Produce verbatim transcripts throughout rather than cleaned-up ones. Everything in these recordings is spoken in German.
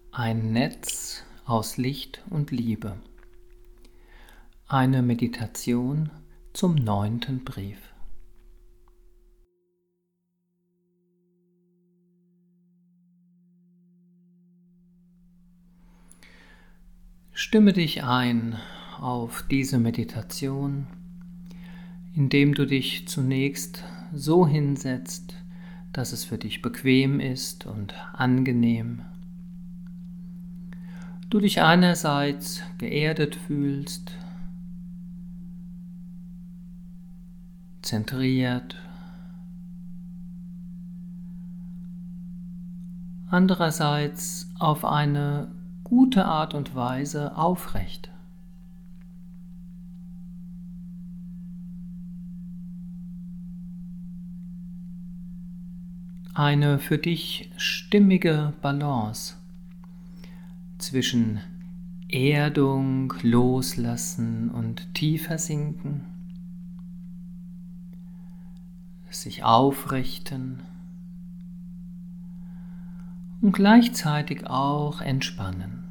Ein Netz aus Licht und Liebe. Eine Meditation zum neunten Brief. Stimme dich ein auf diese Meditation, indem du dich zunächst so hinsetzt, dass es für dich bequem ist und angenehm. Du dich einerseits geerdet fühlst, zentriert, andererseits auf eine gute Art und Weise aufrecht. Eine für dich stimmige Balance zwischen Erdung, Loslassen und tiefer sinken, sich aufrichten und gleichzeitig auch entspannen.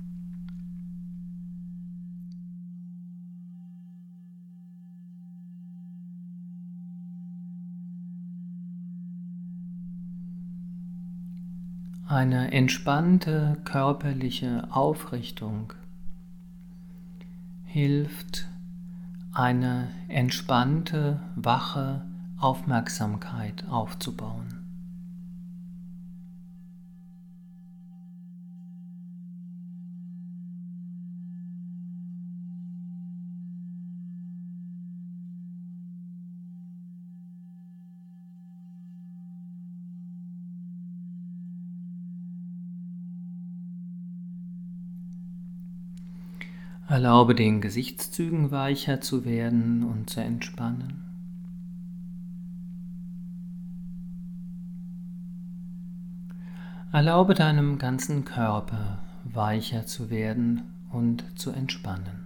Eine entspannte körperliche Aufrichtung hilft, eine entspannte, wache Aufmerksamkeit aufzubauen. Erlaube den Gesichtszügen weicher zu werden und zu entspannen. Erlaube deinem ganzen Körper weicher zu werden und zu entspannen.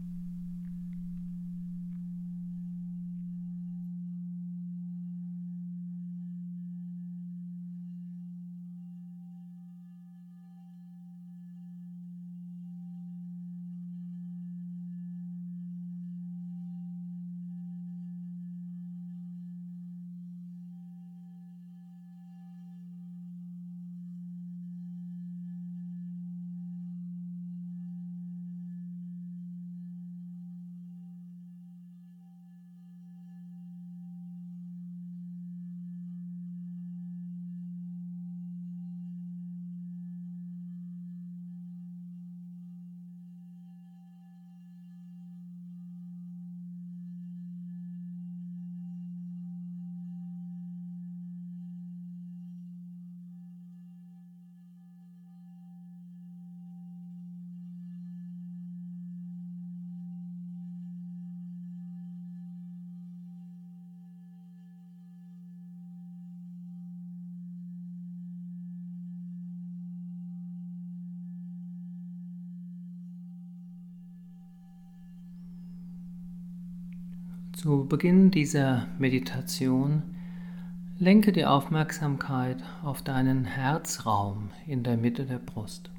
Zu Beginn dieser Meditation lenke die Aufmerksamkeit auf deinen Herzraum in der Mitte der Brust.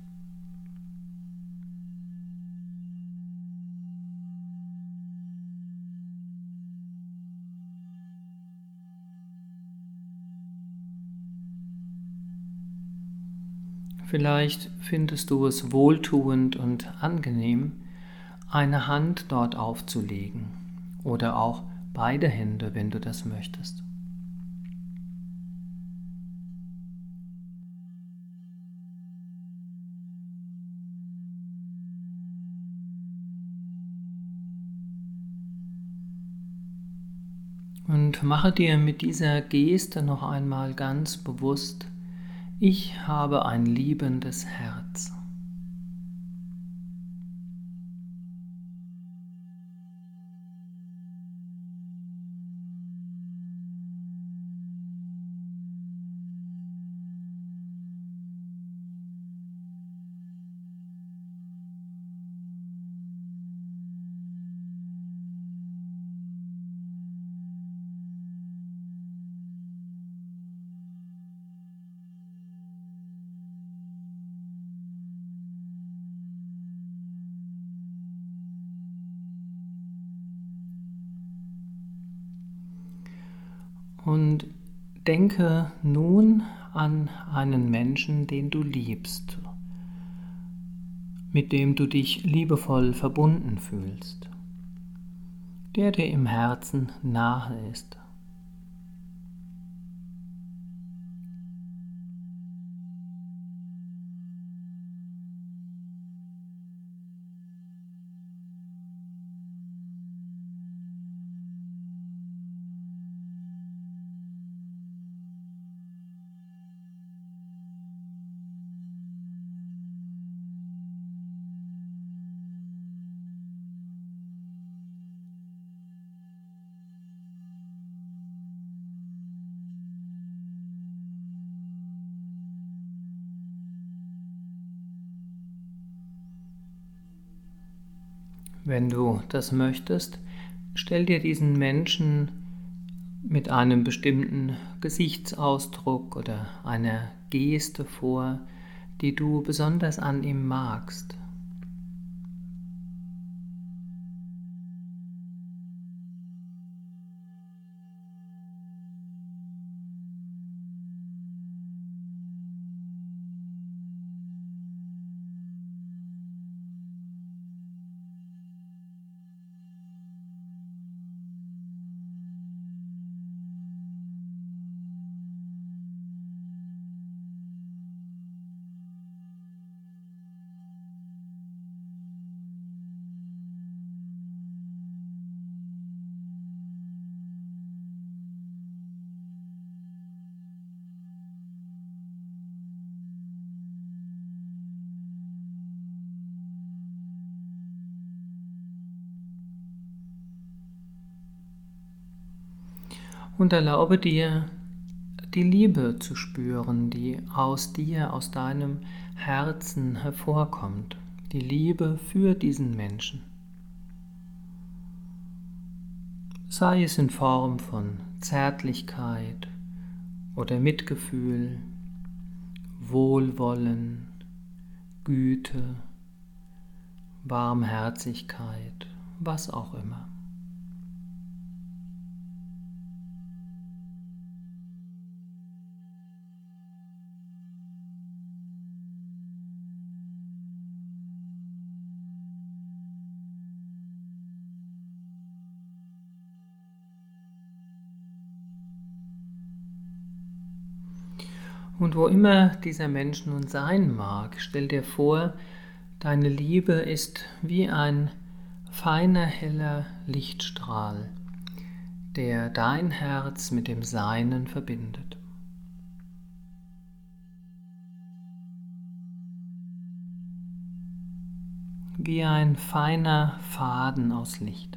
Vielleicht findest du es wohltuend und angenehm, eine Hand dort aufzulegen. Oder auch beide Hände, wenn du das möchtest. Und mache dir mit dieser Geste noch einmal ganz bewusst, ich habe ein liebendes Herz. Und denke nun an einen Menschen, den du liebst, mit dem du dich liebevoll verbunden fühlst, der dir im Herzen nahe ist. Wenn du das möchtest, stell dir diesen Menschen mit einem bestimmten Gesichtsausdruck oder einer Geste vor, die du besonders an ihm magst. Und erlaube dir, die Liebe zu spüren, die aus dir, aus deinem Herzen hervorkommt. Die Liebe für diesen Menschen. Sei es in Form von Zärtlichkeit oder Mitgefühl, Wohlwollen, Güte, Barmherzigkeit, was auch immer. Und wo immer dieser Mensch nun sein mag, stell dir vor, deine Liebe ist wie ein feiner, heller Lichtstrahl, der dein Herz mit dem Seinen verbindet. Wie ein feiner Faden aus Licht.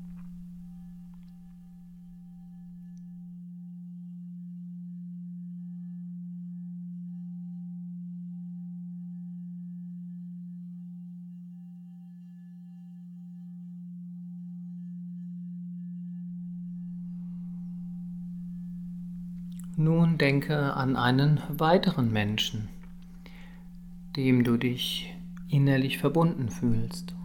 Nun denke an einen weiteren Menschen, dem du dich innerlich verbunden fühlst.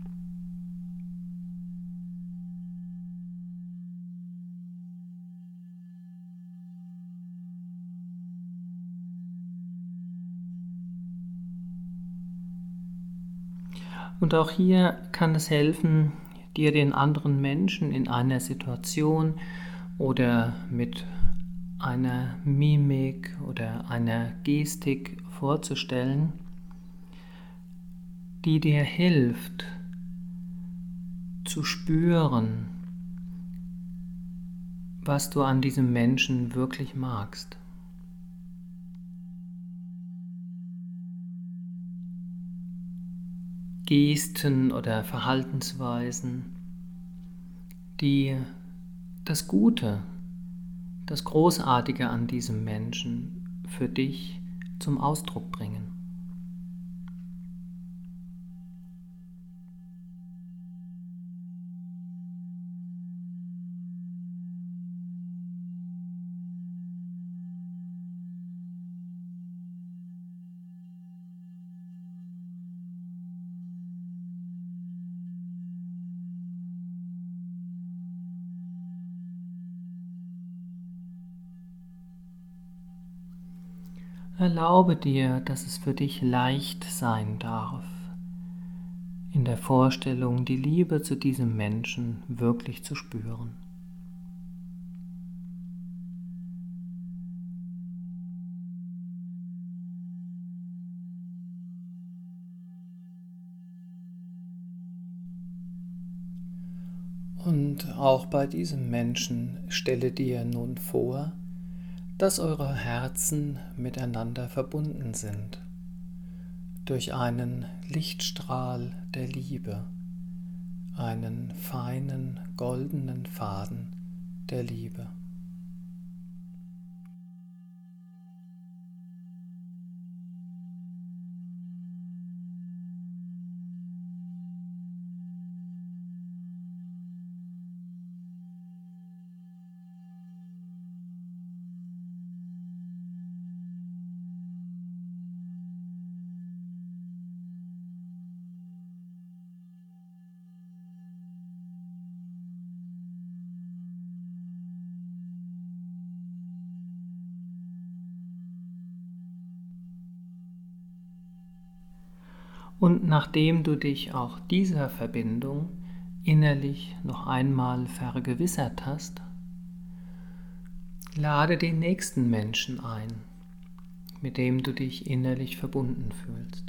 Und auch hier kann es helfen, dir den anderen Menschen in einer Situation oder mit einer Mimik oder einer Gestik vorzustellen, die dir hilft zu spüren, was du an diesem Menschen wirklich magst. Gesten oder Verhaltensweisen, die das Gute, das Großartige an diesem Menschen für dich zum Ausdruck bringen. Erlaube dir, dass es für dich leicht sein darf, in der Vorstellung die Liebe zu diesem Menschen wirklich zu spüren. Und auch bei diesem Menschen stelle dir nun vor, dass eure Herzen miteinander verbunden sind durch einen Lichtstrahl der Liebe, einen feinen goldenen Faden der Liebe. Und nachdem du dich auch dieser Verbindung innerlich noch einmal vergewissert hast, lade den nächsten Menschen ein, mit dem du dich innerlich verbunden fühlst.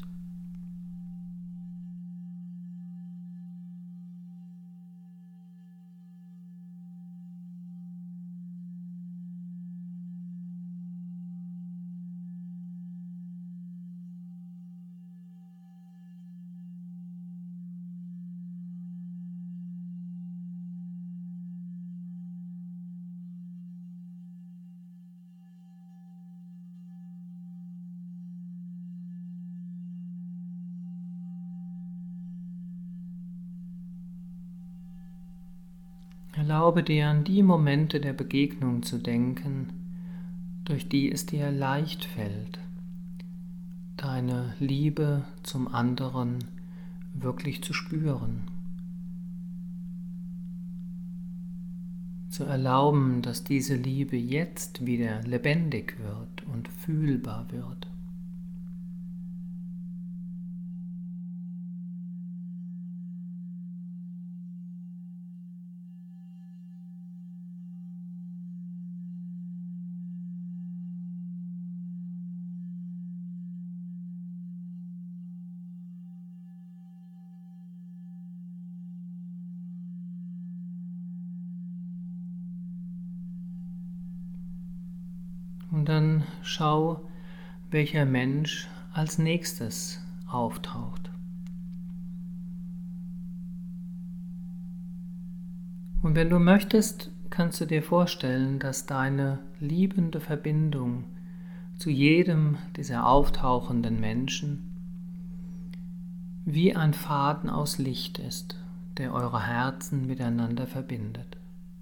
Erlaube dir an die Momente der Begegnung zu denken, durch die es dir leicht fällt, deine Liebe zum anderen wirklich zu spüren. Zu erlauben, dass diese Liebe jetzt wieder lebendig wird und fühlbar wird. Und dann schau, welcher Mensch als nächstes auftaucht. Und wenn du möchtest, kannst du dir vorstellen, dass deine liebende Verbindung zu jedem dieser auftauchenden Menschen wie ein Faden aus Licht ist, der eure Herzen miteinander verbindet.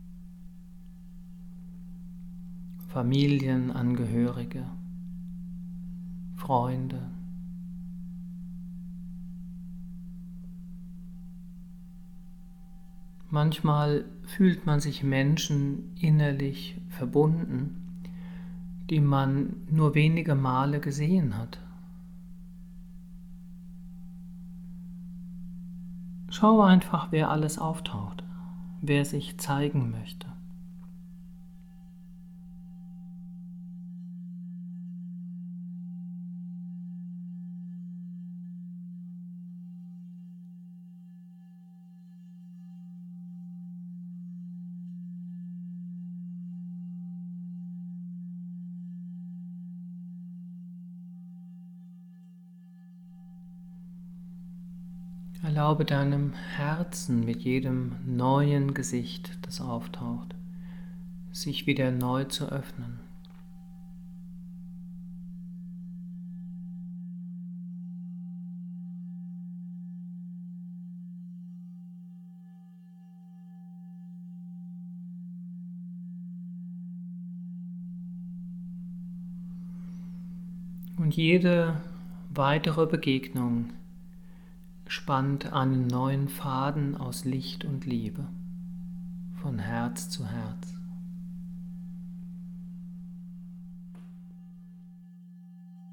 Familienangehörige, Freunde, manchmal fühlt man sich Menschen innerlich verbunden, die man nur wenige Male gesehen hat. Schau einfach, wer alles auftaucht, wer sich zeigen möchte. Erlaube deinem Herzen mit jedem neuen Gesicht, das auftaucht, sich wieder neu zu öffnen. Und jede weitere Begegnung spannt einen neuen Faden aus Licht und Liebe von Herz zu Herz.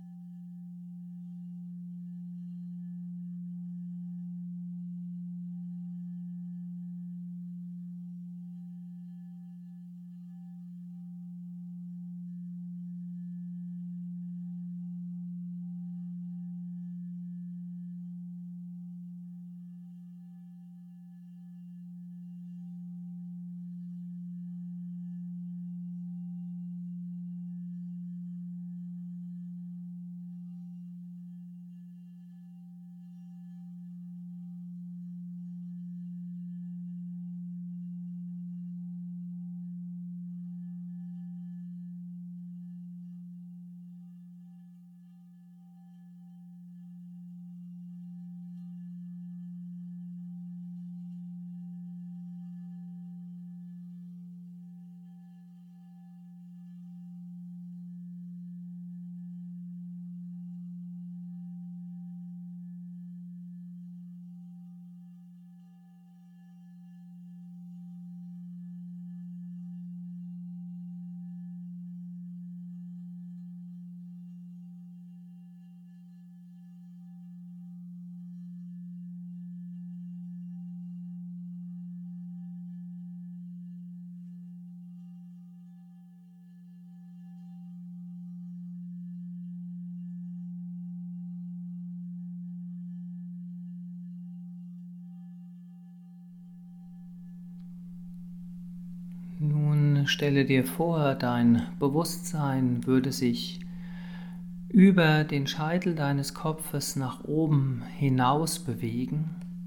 nun stelle dir vor, dein Bewusstsein würde sich über den Scheitel deines Kopfes nach oben hinaus bewegen.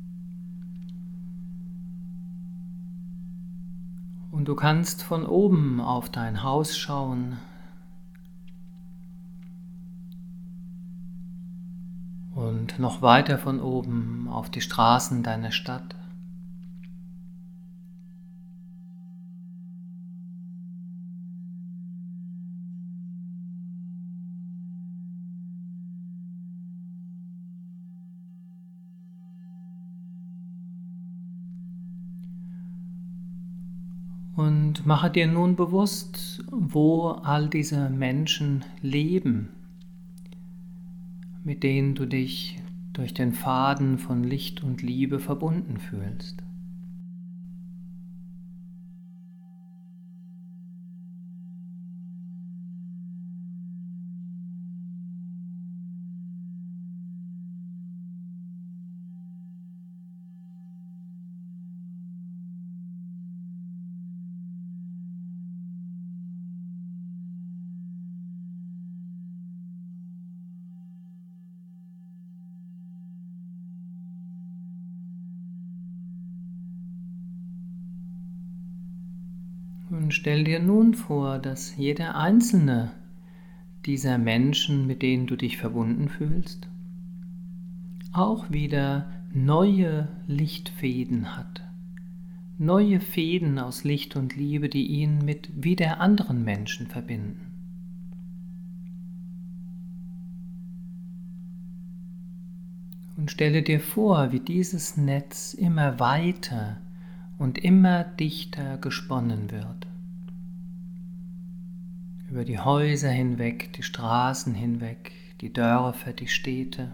Und du kannst von oben auf dein Haus schauen und noch weiter von oben auf die Straßen deiner Stadt. Und mache dir nun bewusst, wo all diese Menschen leben, mit denen du dich durch den Faden von Licht und Liebe verbunden fühlst. Und stell dir nun vor, dass jeder einzelne dieser Menschen, mit denen du dich verbunden fühlst, auch wieder neue Lichtfäden hat. Neue Fäden aus Licht und Liebe, die ihn mit wieder anderen Menschen verbinden. Und stelle dir vor, wie dieses Netz immer weiter und immer dichter gesponnen wird. Über die Häuser hinweg, die Straßen hinweg, die Dörfer, die Städte.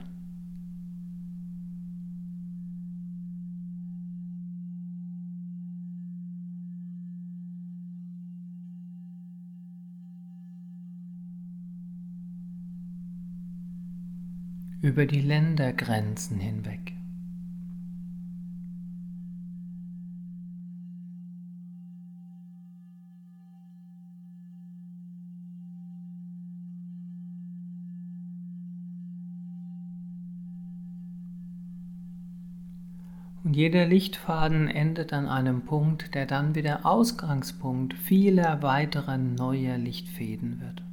Über die Ländergrenzen hinweg. Und jeder Lichtfaden endet an einem Punkt, der dann wieder Ausgangspunkt vieler weiterer neuer Lichtfäden wird.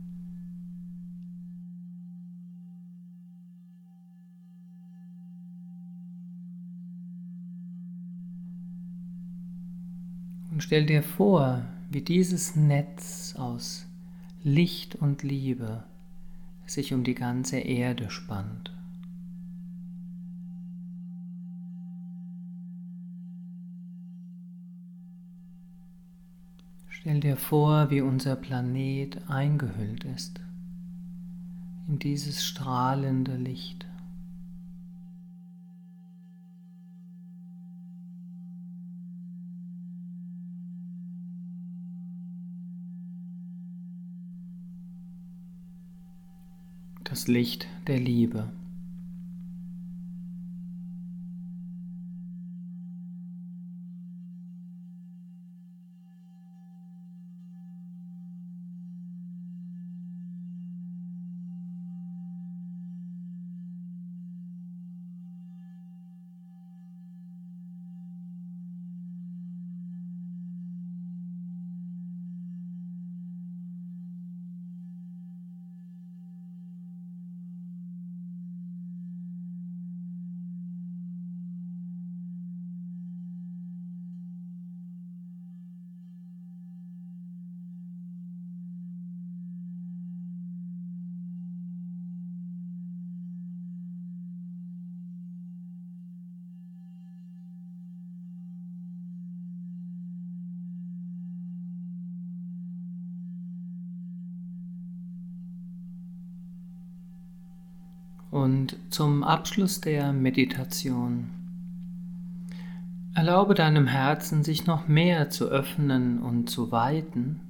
Und stell dir vor, wie dieses Netz aus Licht und Liebe sich um die ganze Erde spannt. Stell dir vor, wie unser Planet eingehüllt ist in dieses strahlende Licht. Das Licht der Liebe. Und zum Abschluss der Meditation erlaube deinem Herzen, sich noch mehr zu öffnen und zu weiten.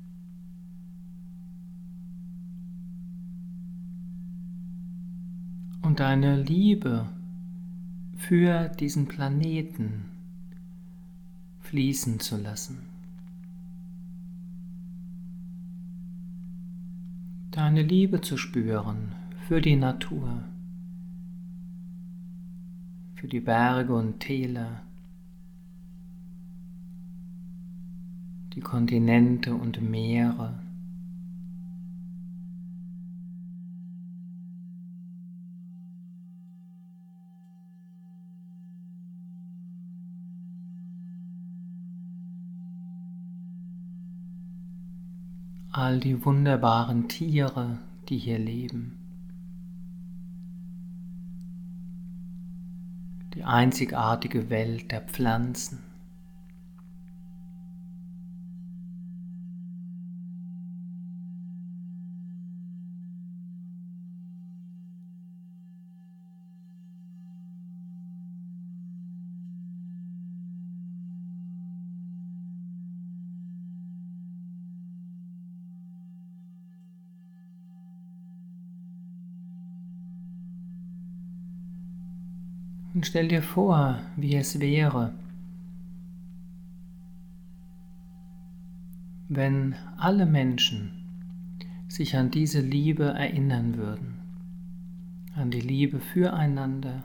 Und deine Liebe für diesen Planeten fließen zu lassen. deine Liebe zu spüren für die Natur, für die Berge und Täler, die Kontinente und Meere. All die wunderbaren Tiere, die hier leben. Die einzigartige Welt der Pflanzen. Und stell dir vor, wie es wäre, wenn alle Menschen sich an diese Liebe erinnern würden, an die Liebe füreinander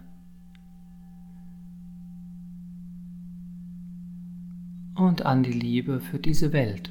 und an die Liebe für diese Welt.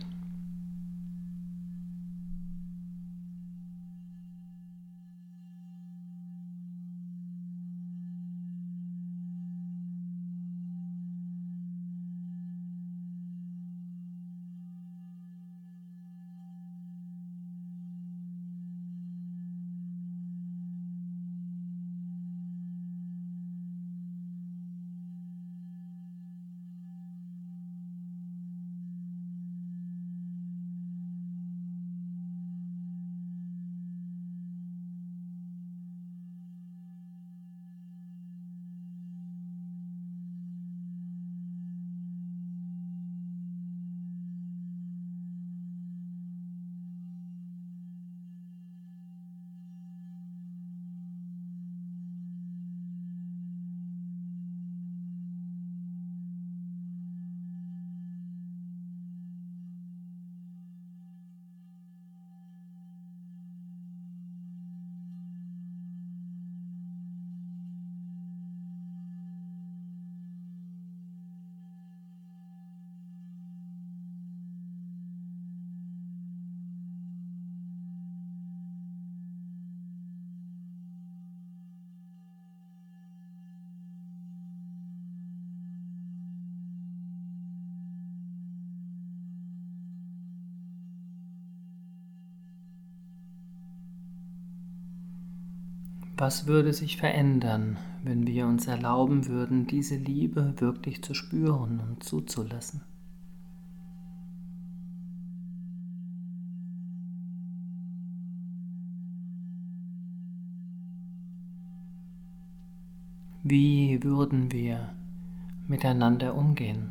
Was würde sich verändern, wenn wir uns erlauben würden, diese Liebe wirklich zu spüren und zuzulassen? Wie würden wir miteinander umgehen?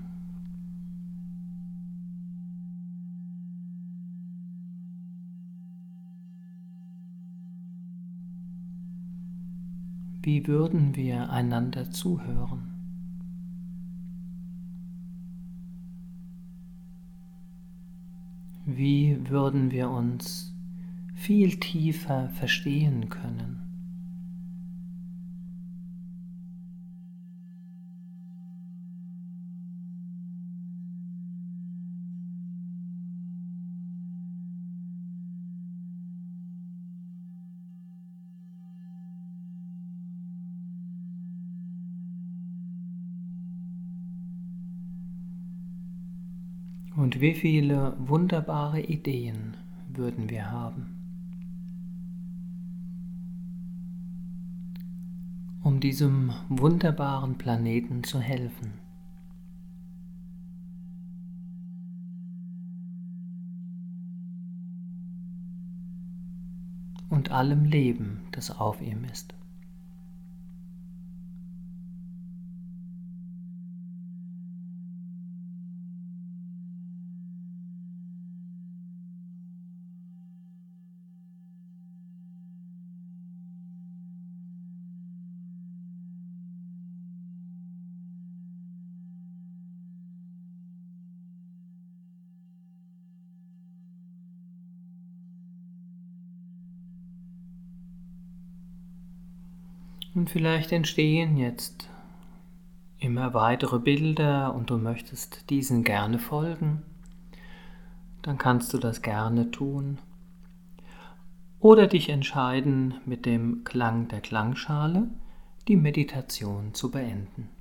Wie würden wir einander zuhören? Wie würden wir uns viel tiefer verstehen können? Und wie viele wunderbare Ideen würden wir haben, um diesem wunderbaren Planeten zu helfen und allem Leben, das auf ihm ist. Und vielleicht entstehen jetzt immer weitere Bilder und du möchtest diesen gerne folgen, dann kannst du das gerne tun. Oder dich entscheiden, mit dem Klang der Klangschale die Meditation zu beenden.